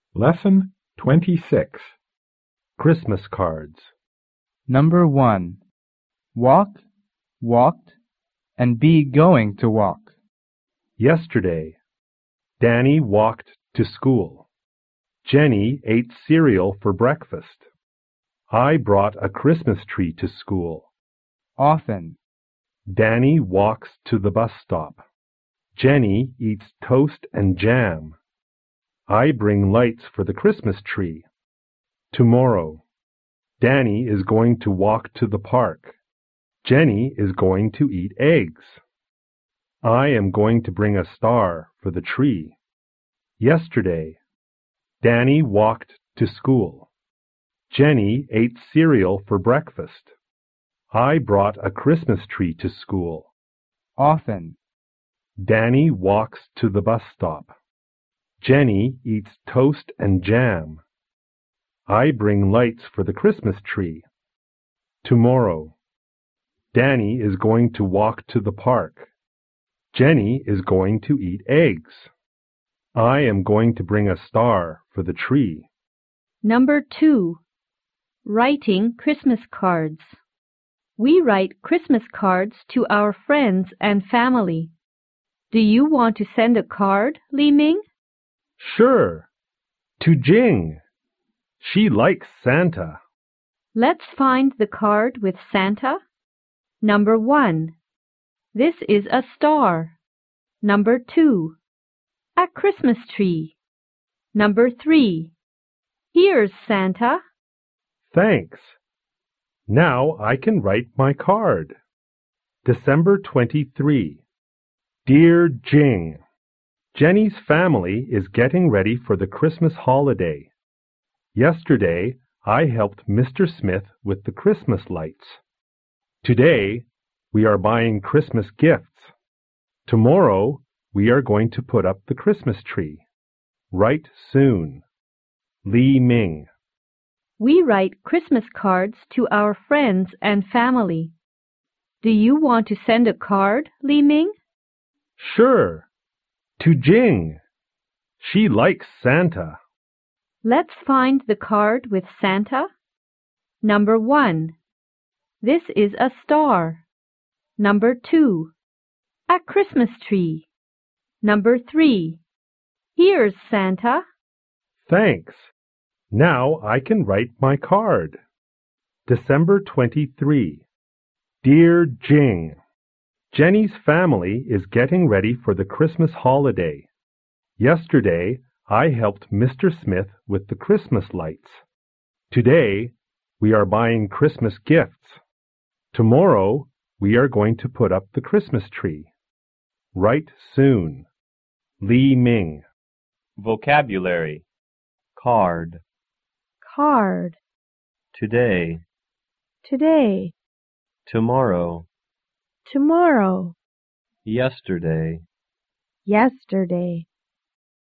Lesson 26. Christmas Cards. Number 1. Walk, walked, and be going to walk. Yesterday, Danny walked to school. Jenny ate cereal for breakfast. I brought a Christmas tree to school. Often. Danny walks to the bus stop. Jenny eats toast and jam. I bring lights for the Christmas tree. Tomorrow, Danny is going to walk to the park. Jenny is going to eat eggs. I am going to bring a star for the tree. Yesterday, Danny walked to school. Jenny ate cereal for breakfast. I brought a Christmas tree to school. Often. Danny walks to the bus stop. Jenny eats toast and jam. I bring lights for the Christmas tree. Tomorrow, Danny is going to walk to the park. Jenny is going to eat eggs. I am going to bring a star for the tree. Number 2. Writing Christmas cards. We write Christmas cards to our friends and family. Do you want to send a card, Li Ming? Sure. To Jing. She likes Santa. Let's find the card with Santa. Number 1. This is a star. Number 2. A Christmas tree. Number 3. Here's Santa. Thanks. Now I can write my card. December 23. Dear Jing, Jenny's family is getting ready for the Christmas holiday. Yesterday, I helped Mr. Smith with the Christmas lights. Today, we are buying Christmas gifts. Tomorrow, we are going to put up the Christmas tree. Write soon. Li Ming. We write Christmas cards to our friends and family. Do you want to send a card, Li Ming? Sure. To Jing. She likes Santa. Let's find the card with Santa. Number 1. This is a star. Number 2. A Christmas tree. Number 3. Here's Santa. Thanks. Now I can write my card. December 23. Dear Jing, Jenny's family is getting ready for the Christmas holiday. Yesterday, I helped Mr. Smith with the Christmas lights. Today, we are buying Christmas gifts. Tomorrow, we are going to put up the Christmas tree. Write soon. Li Ming. Vocabulary. Card. Card. Today. Today. Tomorrow. Tomorrow. Yesterday. Yesterday.